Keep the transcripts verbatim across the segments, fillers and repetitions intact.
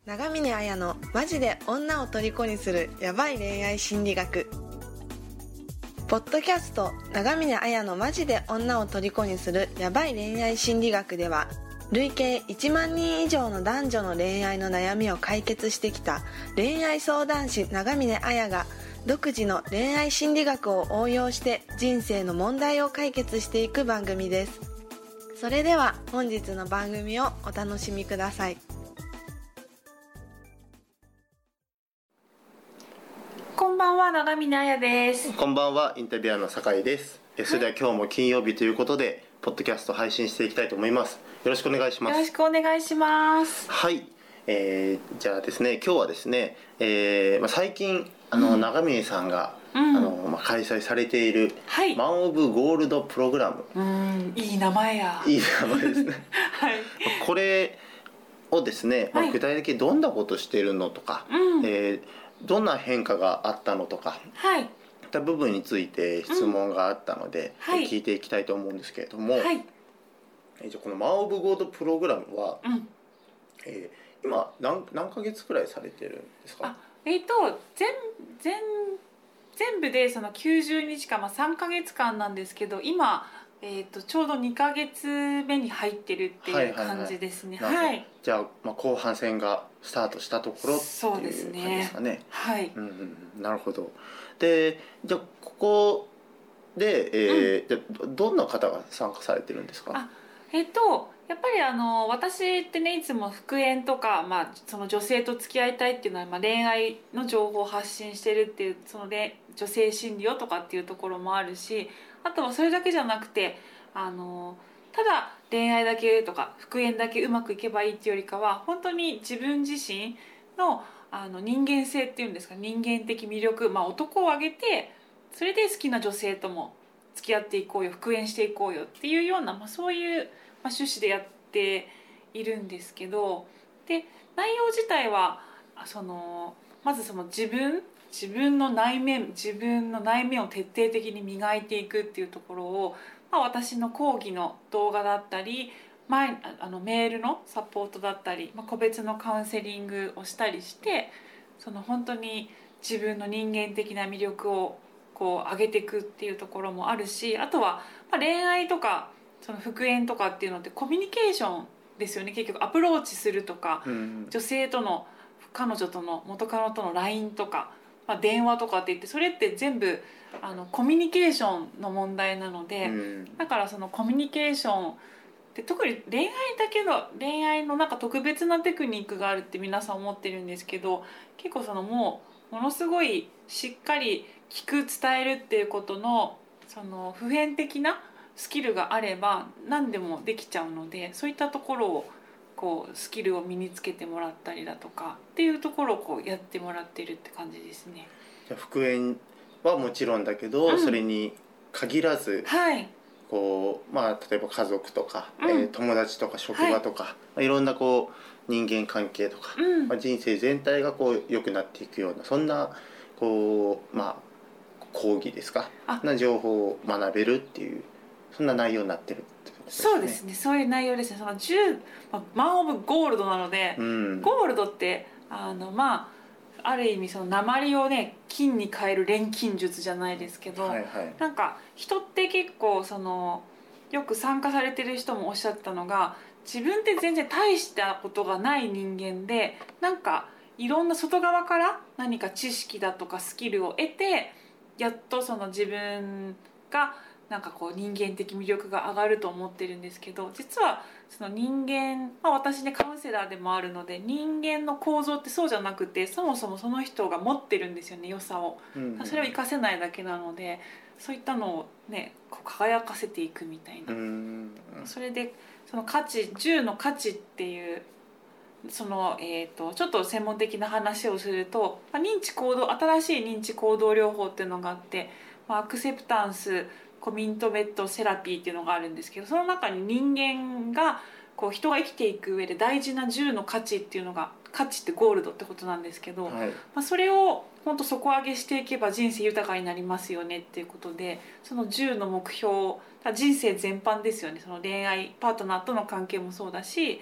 長峰綾のマジで女を虜にするヤバい恋愛心理学。ポッドキャスト長峰綾のマジで女を虜にするヤバい恋愛心理学では、累計いちまんにん以上の男女の恋愛の悩みを解決してきた恋愛相談師長峰綾が独自の恋愛心理学を応用して人生の問題を解決していく番組です。それでは本日の番組をお楽しみください。 こんばんは、長峰綾です。 こんばんは、インタビュアーの酒井です。えそれでは今日も金曜日ということで、ポッドキャスト配信していきたいと思います。よろしくお願いします。 よろしくお願いします。 はい、えー、じゃあですね、今日はですね、えーまあ、最近あの、うん、長峰さんが、うん、あのまあ、開催されている、はい、マン・オブ・ゴールドプログラム。 うん、いい名前や。 いい名前ですね。 はい、 これをですね、まあ、具体的にどんなことしてるのとか、はい、えーどんな変化があったのとか、はい、いった部分について質問があったので、うん、はい、聞いていきたいと思うんですけれども、はい、えこのマン・オブ・ゴールドプログラムは、うん、えー、今 何, 何ヶ月くらいされてるんですか？ あ、えーと、全, 全, 全部でそのきゅうじゅうにちかん、まあ、さんかげつかんなんですけど、今、えーと、ちょうどにかげつめに入ってるっていう感じですね。はいはいはい、 じゃあ、まあ、後半戦がスタートしたところっていう感じですかね。 はい、 うんうん、なるほど。で、じゃあここで、えーうん、どんな方が参加されてるんですか？ あ、えっとやっぱりあの私ってね、いつも復縁とか、まあ、その女性と付き合いたいっていうのは、まあ、恋愛の情報を発信してるっていう、そので女性心理をとかっていうところもあるし、あとはそれだけじゃなくて、あのただ恋愛だけとか復縁だけうまくいけばいいっていうよりかは、本当に自分自身の、あの人間性っていうんですか、人間的魅力、まあ、男を挙げてそれで好きな女性とも付き合っていこうよ、復縁していこうよっていうような、まあ、そういう、まあ、趣旨でやっているんですけど、で内容自体はそのまずその自分自分の内面自分の内面を徹底的に磨いていくっていうところを、まあ、私の講義の動画だったり、前あのメールのサポートだったり、まあ、個別のカウンセリングをしたりして、その本当に自分の人間的な魅力をこう上げていくっていうところもあるし、あとは、まあ、恋愛とかその復縁とかっていうのってコミュニケーションですよね。結局アプローチするとか、うん、女性との彼女との元カノとの ライン とか、まあ、電話とかって言って、それって全部あのコミュニケーションの問題なので、うん、だからそのコミュニケーションで、特に恋愛だけど恋愛のなんか特別なテクニックがあるって皆さん思ってるんですけど、結構そのもうものすごいしっかり聞く、伝えるっていうことのその普遍的なスキルがあれば何でもできちゃうので、そういったところをこうスキルを身につけてもらったりだとかっていうところをこうやってもらってるって感じですね。 じゃあ復縁はもちろんだけど、うん、それに限らず、 はい、 こうまあ、例えば家族とか、うん、えー、友達とか職場とか、はい、まあ、いろんなこう人間関係とか、うん、まあ、人生全体がこう良くなっていくような、そんなこう、まあ、講義ですかな情報を学べるっていう、そんな内容になってるってことですね。 そうですね、そういう内容ですね。そのじゅう、まあ、マン・オブ・ゴールドなので、うん、ゴールドってあのまあある意味その鉛をね金に変える錬金術じゃないですけど、はいはい、なんか人って結構そのよく参加されてる人もおっしゃったのが、自分って全然大したことがない人間で、なんかいろんな外側から何か知識だとかスキルを得て、やっとその自分がなんかこう人間的魅力が上がると思ってるんですけど、実はその人間、まあ、私ねカウンセラーでもあるので、人間の構造ってそうじゃなくて、そもそもその人が持ってるんですよね、良さを、うんうん、それを活かせないだけなので、そういったのをねこう輝かせていくみたいな、うんうん、それでその価値、じゅうの価値っていうその、えーと、ちょっと専門的な話をすると、まあ、認知行動新しい認知行動療法っていうのがあって、まあ、アクセプタンスコミットメントセラピーっていうのがあるんですけど、その中に人間がこう人が生きていく上で大事なじゅうの価値っていうのが、価値ってゴールドってことなんですけど、はい、まあ、それを本当底上げしていけば人生豊かになりますよねっていうことで、そのじゅうの目標、人生全般ですよね。その恋愛パートナーとの関係もそうだし、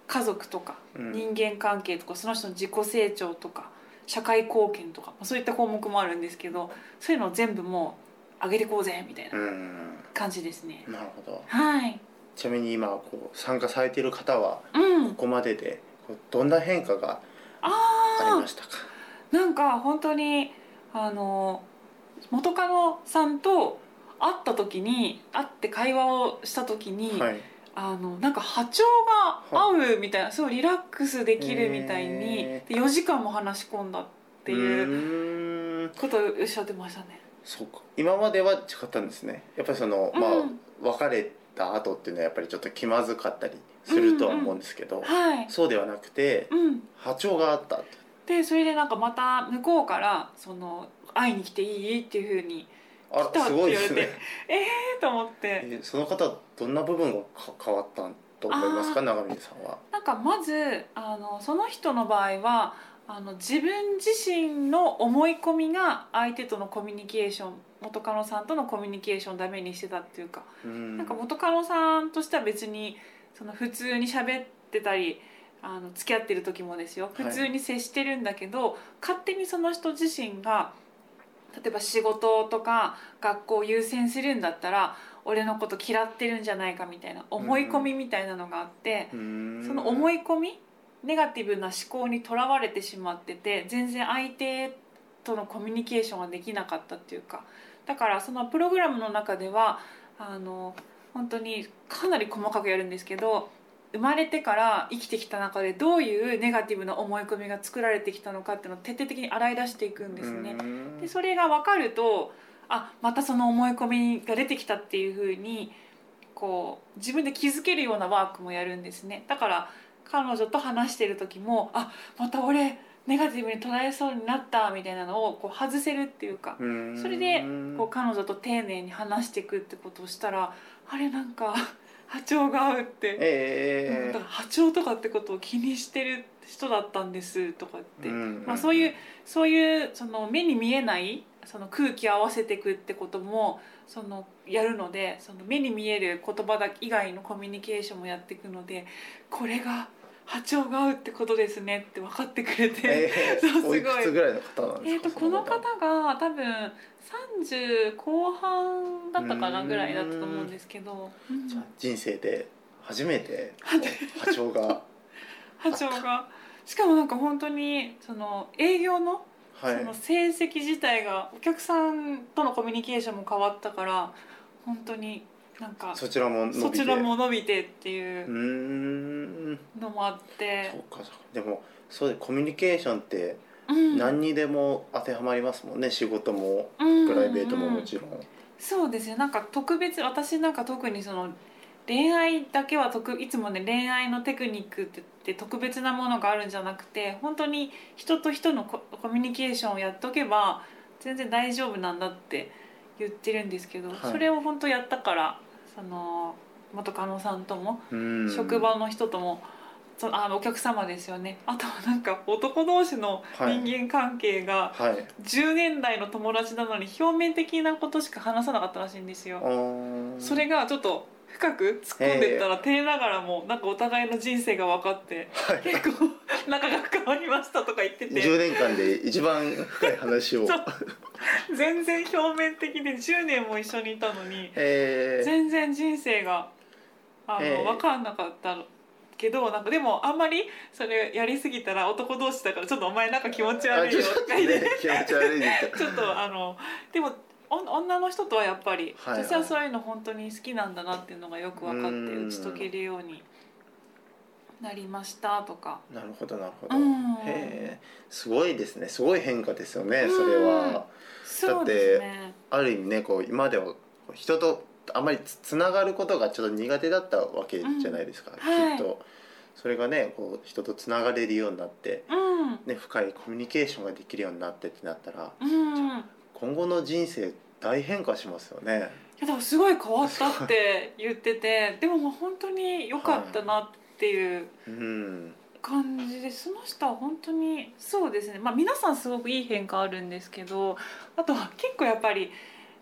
家族とか人間関係とか、その人の自己成長とか社会貢献とか、そういった項目もあるんですけど、そういうのを全部もう上げてこうぜみたいな感じですね。 なるほど。 はい。 ちなみに今こう参加されている方はうん、 ここまででどんな変化がありましたか？ なんか本当にあの元カノさんと会った時に会って会話をした時に、はい、あのなんか波長が合うみたいな、すごいリラックスできるみたいに、でよじかんも話し込んだっていうことをおっしゃってましたね。 そうか、今までは違ったんですね。やっぱりその、まあ、うん、別れた後っていうのはやっぱりちょっと気まずかったりするとは思うんですけど、うんうん、はい、そうではなくて、うん、波長があったで、それでなんかまた向こうからその会いに来ていいっていうふうに来たって言われて、ね、ええーと思って、 えー、その方どんな部分が変わったと思いますか、長峰さんは。 なんかまずあのその人の場合はあの自分自身の思い込みが相手とのコミュニケーション、元カノさんとのコミュニケーションをダメにしてたっていうか、うん、なんか元カノさんとしては別にその普通に喋ってたり、あの付き合ってる時もですよ、普通に接してるんだけど、はい、勝手にその人自身が例えば仕事とか学校を優先するんだったら俺のこと嫌ってるんじゃないかみたいな思い込みみたいなのがあって、うん、その思い込み、ネガティブな思考にとらわれてしまってて、全然相手とのコミュニケーションができなかったっていうか、だからそのプログラムの中ではあの本当にかなり細かくやるんですけど、生まれてから生きてきた中でどういうネガティブな思い込みが作られてきたのかっていうのを徹底的に洗い出していくんですね。でそれが分かると、あ、またその思い込みが出てきたっていう風にこう自分で気づけるようなワークもやるんですね。だから彼女と話してる時も、あ、また俺ネガティブに捉えそうになったみたいなのをこう外せるっていうか、それでこう彼女と丁寧に話していくってことをしたら、あれなんか波長が合うって、えー、だから波長とかってことを気にしてる人だったんですとかって、うんうん、まあ、そういうそういうその目に見えないその空気を合わせていくってこともそのやるので、その目に見える言葉以外のコミュニケーションもやっていくので、これが波長が合うってことですねって分かってくれて、 えー、そうすごい。おいくつぐらいの方なんですか？ えー、とこの方が多分さんじゅうこう半だったかなぐらいだったと思うんですけど、うん、 じゃあ人生で初めて波長が波長がしかもなんか本当にその営業のその成績自体がお客さんとのコミュニケーションも変わったから、本当になんかそちらも伸びてそちらも伸びてっていうのもあって、 そうか、でもそうでコミュニケーションって何にでも当てはまりますもんね、うん、仕事もプライベートももちろん、うんうん、 そうですね。なんか特別、私なんか特にその恋愛だけは特いつもね、恋愛のテクニックってって特別なものがあるんじゃなくて、本当に人と人のコ、コミュニケーションをやっとけば全然大丈夫なんだって言ってるんですけど、はい、それを本当やったから、その元カノさんとも職場の人ともそのあのお客様ですよね、あとはなんか男同士の人間関係がじゅうねんだいの友達なのに表面的なことしか話さなかったらしいんですよ。それがちょっと深く突っ込んでったら、照れながらもなんかお互いの人生が分かって、はい、結構仲が深まりましたとか言ってて、 じゅうねんかんで一番深い話を全然表面的でじゅうねんも一緒にいたのに全然人生があの分かんなかったけど、なんかでもあんまりそれやりすぎたら男同士だからちょっとお前なんか気持ち悪いよとか言って、 気持ち悪いちょっとあのでも女の人とはやっぱり、はいはい、私はそういうの本当に好きなんだなっていうのがよく分かって打ち解けるようになりましたとか。 なるほどなるほど、うん、へえ、すごいですね、すごい変化ですよね、それは。だって、ね、ある意味ね、こう今では人とあまりつながることがちょっと苦手だったわけじゃないですか、うん、はい、きっとそれがね、こう人とつながれるようになって、うんね、深いコミュニケーションができるようになってってなったら、うん、今後の人生大変化しますよね。 いやだからすごい変わったって言っててでももう本当に良かったなっていう感じで、その人は本当にそうですね、まあ皆さんすごくいい変化あるんですけど、あとは結構やっぱり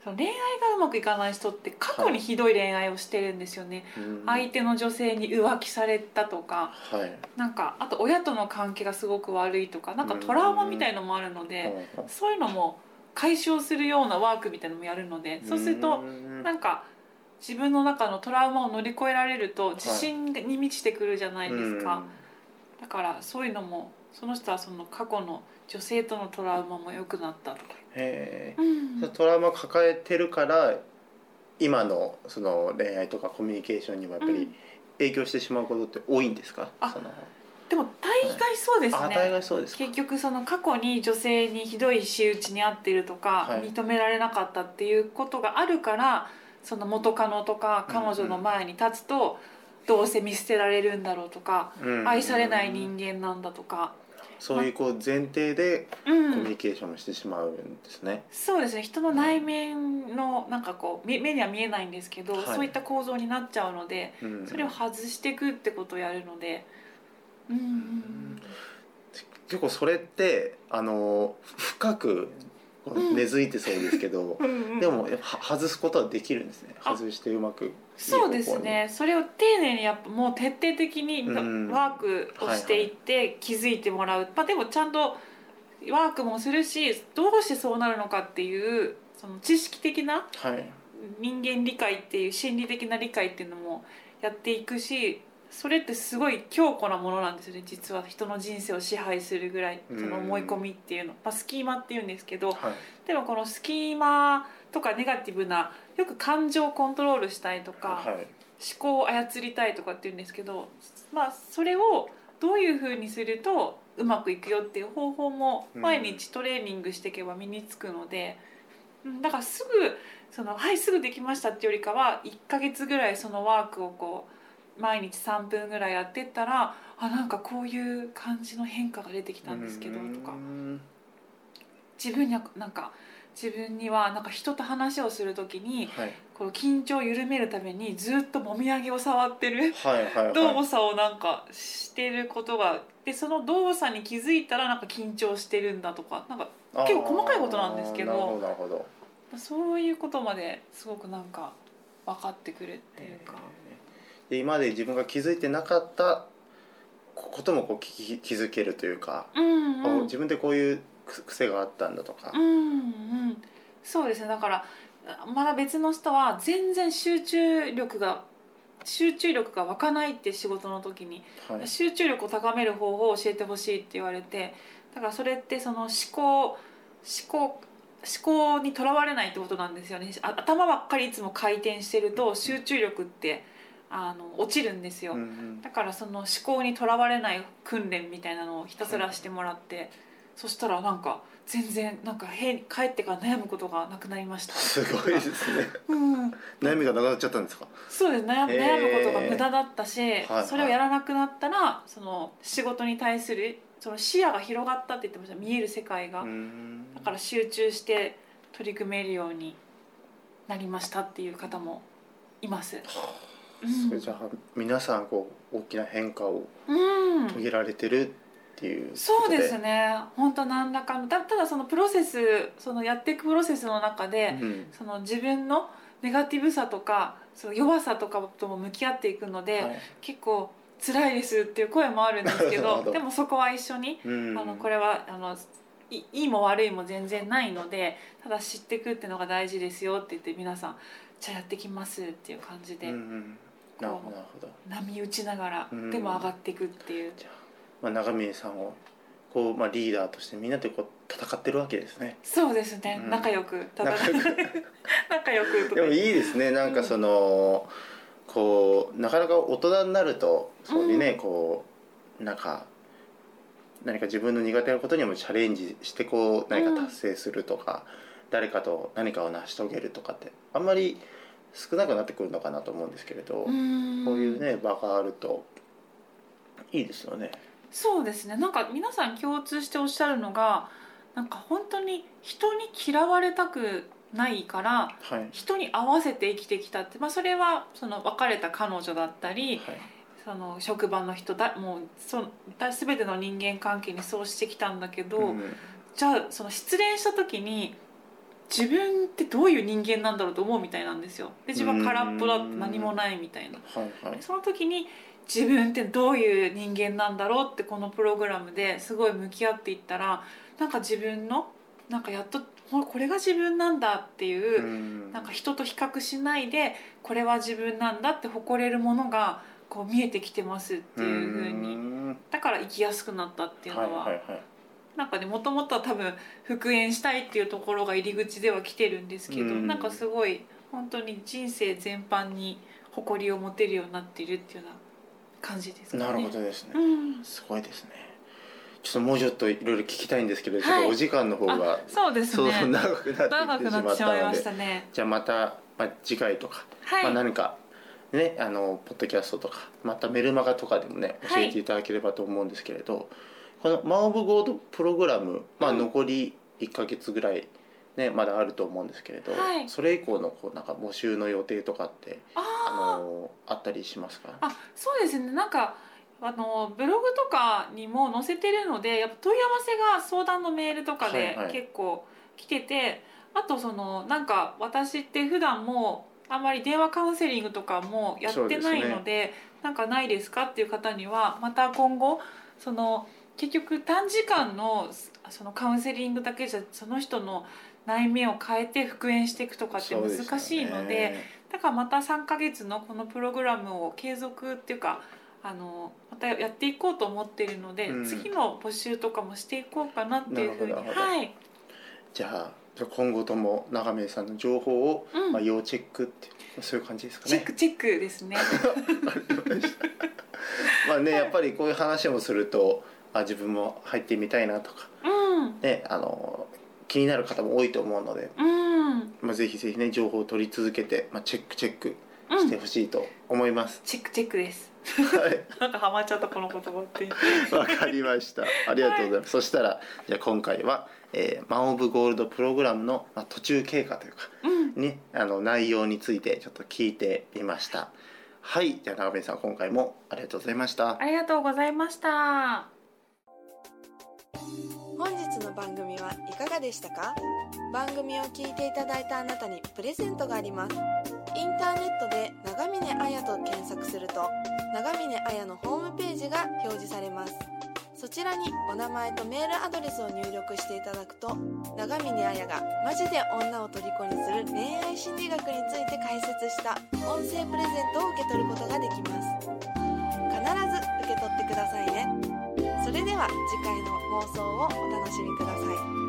その恋愛がうまくいかない人って過去にひどい恋愛をしてるんですよね、はい、相手の女性に浮気されたとか、はい、なんかあと親との関係がすごく悪いとか、なんかトラウマみたいのもあるので、そういうのも解消するようなワークみたいなのもやるので、そうするとなんか自分の中のトラウマを乗り越えられると自信に満ちてくるじゃないですか、はい、だからそういうのもその人はその過去の女性とのトラウマも良くなったとか、 へー、うん、トラウマ抱えてるから今のその恋愛とかコミュニケーションにもやっぱり影響してしまうことって多いんですか？ うん、 そのでも大概そうですね、 はい、大概そうですか。 結局その過去に女性にひどい仕打ちに遭っているとか、はい、認められなかったっていうことがあるから、その元カノとか彼女の前に立つと、うんうん、どうせ見捨てられるんだろうとか、うんうんうん、愛されない人間なんだとか、 そういうこう前提でコミュニケーションをしてしまうんですね、うん、 そうですね。人の内面のなんかこう目には見えないんですけど、はい、そういった構造になっちゃうので、うん、それを外していくってことをやるので、うんうん、 結構それってあの深く根付いてそうですけど、うんうんうん、でもやっぱ外すことはできるんですね。外してうまくいいそうですね。それを丁寧にやっぱもう徹底的にワークをしていって気づいてもらう、はいはい、まあ、でもちゃんとワークもするし、どうしてそうなるのかっていうその知識的な人間理解っていう心理的な理解っていうのもやっていくし、それってすごい強固なものなんですよね。実は人の人生を支配するぐらい、その思い込みっていうの、まあ、スキーマっていうんですけど、はい、でもこのスキーマとかネガティブな、よく感情をコントロールしたいとか、はい、思考を操りたいとかっていうんですけど、まあ、それをどういうふうにするとうまくいくよっていう方法も毎日トレーニングしていけば身につくので、うん、だからすぐそのはいすぐできましたっていうよりかは、いっかげつぐらいそのワークをこう毎日さんぷんぐらいやってったら、あ、なんかこういう感じの変化が出てきたんですけどとか、自分にはなんか自分にはなんか人と話をするときに、はい、この緊張を緩めるためにずっともみあげを触ってる、はいはいはい、動作をなんかしてることがで、その動作に気づいたらなんか緊張してるんだとか、なんか結構細かいことなんですけ ど, なるほどなるほど、そういうことまですごくなんか分かってくるっていうか、 で今まで自分が気づいてなかったこともこう 気, 気づけるというか、うんうん、自分でこういう癖があったんだとか、 うんうん、そうですね。だからまだ別の人は全然集中力が集中力が湧かないって仕事の時に、はい、集中力を高める方法を教えてほしいって言われて、だからそれってその思考思考思考にとらわれないってことなんですよね。頭ばっかりいつも回転してると集中力ってあの落ちるんですよ、うんうん、だからその思考にとらわれない訓練みたいなのをひたすらしてもらって、はい、そしたらなんか全然なんか帰ってから悩むことがなくなりました。 すごいですね、うん、悩みがなくなっちゃったんですか？ そうです。悩む、悩むことが無駄だったし、はいはい、それをやらなくなったらその仕事に対するその視野が広がったって言ってました。見える世界が、だから集中して取り組めるようになりましたっていう方もいます。 それじゃあ皆さんこう大きな変化を遂げられてるっていうことで、 そうですね。本当何らかの た, ただそのプロセスそのやっていくプロセスの中で、うん、その自分のネガティブさとかその弱さとかとも向き合っていくので、はい、結構辛いですっていう声もあるんですけどでもそこは一緒に、うん、あのこれはあのいいも悪いも全然ないので、ただ知っていくっていうのが大事ですよって言って皆さんじゃあやってきますっていう感じで、うん、なるほど波打ちながらでも上がっていくっていう、 じゃあ、まあ、長峰さんをこう、まあ、リーダーとしてみんなでこう戦ってるわけですね。 そうですね、うん、仲良く戦って仲良くとかでもいいですね。なんかその、うん、こうなかなか大人になるとそうにね、うん、こうなんか何か自分の苦手なことにもチャレンジしてこう何か達成するとか、うん、誰かと何かを成し遂げるとかってあんまり少なくなってくるのかなと思うんですけれど、うーん、こういうね場があるといいですよね。 そうですね。なんか皆さん共通しておっしゃるのが、なんか本当に人に嫌われたくないから、はい、人に合わせて生きてきたって、まあ、それはその別れた彼女だったり、はい、その職場の人だもうそ全ての人間関係にそうしてきたんだけど、うん、じゃあその失恋した時に自分ってどういう人間なんだろうと思うみたいなんですよ。で自分は空っぽだって何もないみたいな、 はいはい、 その時に自分ってどういう人間なんだろうってこのプログラムですごい向き合っていったら、なんか自分のなんかやっとこれが自分なんだっていう、うんなんか人と比較しないでこれは自分なんだって誇れるものがこう見えてきてますっていう風に、だから生きやすくなったっていうのは、はいはいはい、なんかねもともとは多分復縁したいっていうところが入り口では来てるんですけど、んなんかすごい本当に人生全般に誇りを持てるようになっているっていうような感じですかね。 なるほどですね、 うん、 すごいですね。ちょっともうちょっといろいろ聞きたいんですけど、はい、ちょっとお時間の方がそうですね、 そう長くなってきてしまったので、 ましたね、 じゃあまた、まあ、次回とか、はいまあ、何かねあのポッドキャストとかまたメルマガとかでもね教えていただければと思うんですけれど、はい、このマン・オブ・ゴールドプログラム、まあ、残りいっかげつぐらい、ね、まだあると思うんですけれど、はい、それ以降のこうなんか募集の予定とかってあのあったりしますか？ あ、そうですね、なんかあのブログとかにも載せてるので、やっぱ問い合わせが相談のメールとかで結構来てて、はいはい、あとそのなんか私って普段もあんまり電話カウンセリングとかもやってないの で, で、ね、なんかないですかっていう方にはまた今後その結局短時間のそのカウンセリングだけじゃその人の内面を変えて復縁していくとかって難しいの で, で、ね、だからまたさんかげつのこのプログラムを継続っていうかあのまたやっていこうと思っているので、うん、次の募集とかもしていこうかなっていうふうに、はい、 じゃあ今後とも長明さんの情報を、うんまあ、要チェックってそういう感じですかね。 チェックチェックですねまあねやっぱりこういう話もするとあ自分も入ってみたいなとか、うんね、あの気になる方も多いと思うので、うんまあ、ぜひぜひね情報を取り続けて、まあ、チェックチェックしてほしいと思います、 うん、チェックチェックですはい、 なんかハマっちゃったこの言葉ってわかりました、ありがとうございます、はい、そしたらじゃあ今回は、えー、マン・オブ・ゴールドプログラムの、まあ、途中経過というか、うんね、あの内容についてちょっと聞いてみました。はい、じゃあ長部さん今回もありがとうございました。 ありがとうございました。 本日の番組はいかがでしたか？番組を聞いていただいたあなたにプレゼントがあります。インターネットで長峰彩と検索すると長峰彩のホームページが表示されます。そちらにお名前とメールアドレスを入力していただくと長峰彩がマジで女を虜にする恋愛心理学について解説した音声プレゼントを受け取ることができます。必ず受け取ってくださいね。それでは次回の放送をお楽しみください。